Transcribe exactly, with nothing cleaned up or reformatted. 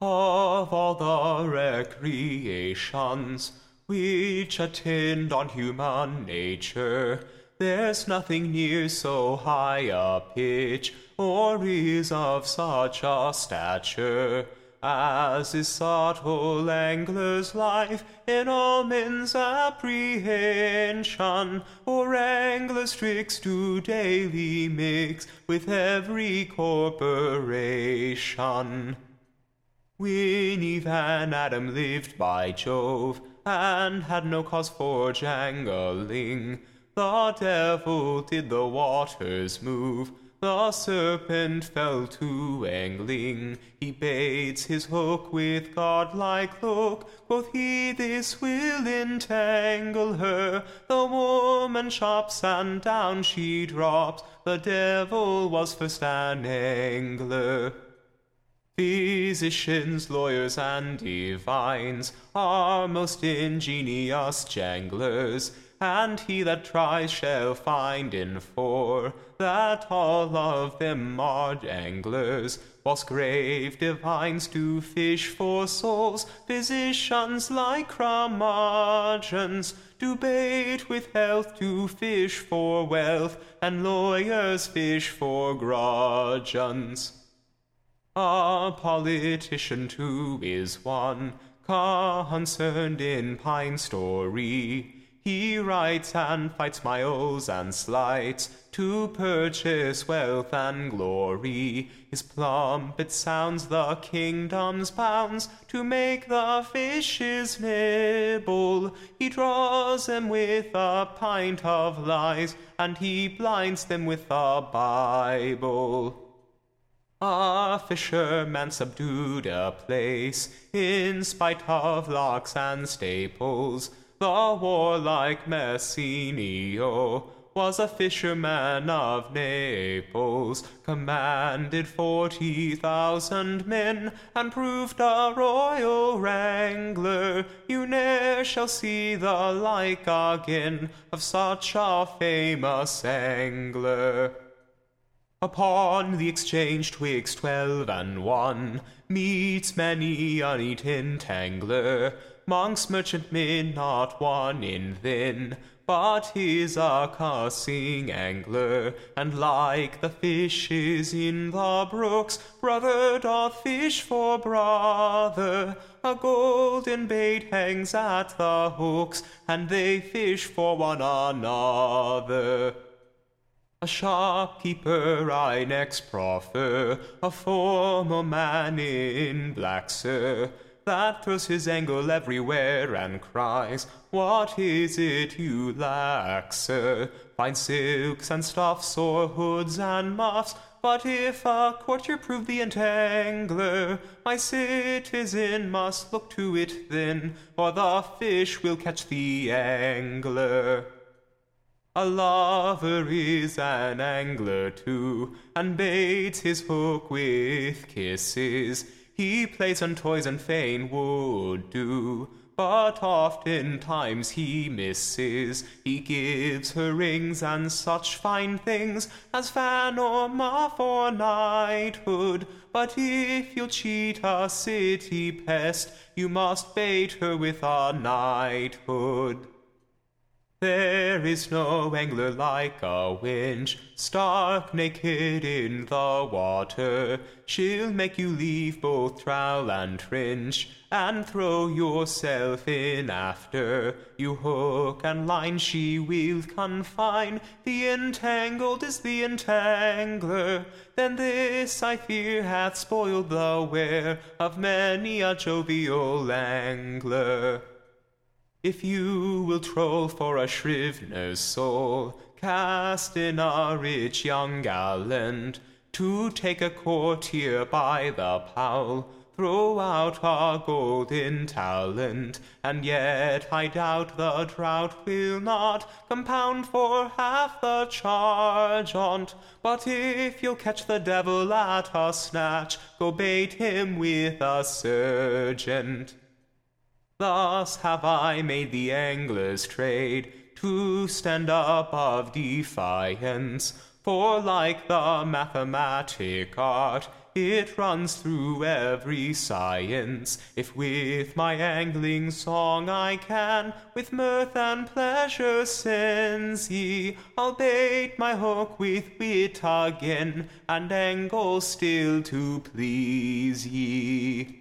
Of all the recreations which attend on human nature, there's nothing near so high a pitch, or is of such a stature, as is subtle angler's life in all men's apprehension, or angler's tricks do daily mix with every corporation. When Eve and Adam lived by Jove, and had no cause for jangling, the devil did the waters move, the serpent fell to angling. He baits his hook with godlike look, quoth he, this will entangle her. The woman chops and down she drops, the devil was first an angler. Physicians, lawyers, and divines are most ingenious janglers, and he that tries shall find in for that all of them are anglers, whilst grave divines do fish for souls. Physicians, like curmudgeons, do bait with health, do fish for wealth, and lawyers fish for grudgeons. A politician too is one, concerned in pine story. He writes and fights miles and slights, to purchase wealth and glory. His plumpet sounds the kingdom's bounds, to make the fishes nibble. He draws them with a pint of lies, and he blinds them with the Bible. A fisherman subdued a place, in spite of locks and staples. The warlike Messinio was a fisherman of Naples, commanded forty thousand men, and proved a royal wrangler. You ne'er shall see the like again of such a famous angler. Upon the exchange twixt twelve and one meets many an eaten tangler. Monks, merchantmen, not one in then, but is a cussing angler, and like the fishes in the brooks, brother doth fish for brother. A golden bait hangs at the hooks, and they fish for one another. A shopkeeper I next proffer, a formal man in black, sir, that throws his angle everywhere and cries, what is it you lack, sir? Fine silks and stuffs, or hoods and muffs, but if a courtier prove the entangler, my citizen must look to it then, or the fish will catch the angler. A lover is an angler too, and baits his hook with kisses. He plays and toys and fain would do, but oftentimes he misses. He gives her rings and such fine things as fan or muff or knighthood. But if you'll cheat a city pest, you must bait her with a knighthood. There is no angler like a winch, stark naked in the water. She'll make you leave both trowel and trench, and throw yourself in after. You hook and line she will confine, the entangled is the entangler. Then this, I fear, hath spoiled the wear of many a jovial angler. If you will troll for a shrivner's soul, cast in a rich young gallant, to take a courtier by the powl, throw out a golden talent, and yet I doubt the drought will not compound for half the charge on't. But if you'll catch the devil at a snatch, go bait him with a sergeant. Thus have I made the angler's trade to stand up of defiance, for like the mathematic art, it runs through every science. If with my angling song I can with mirth and pleasure sense ye, I'll bait my hook with wit again, and angle still to please ye.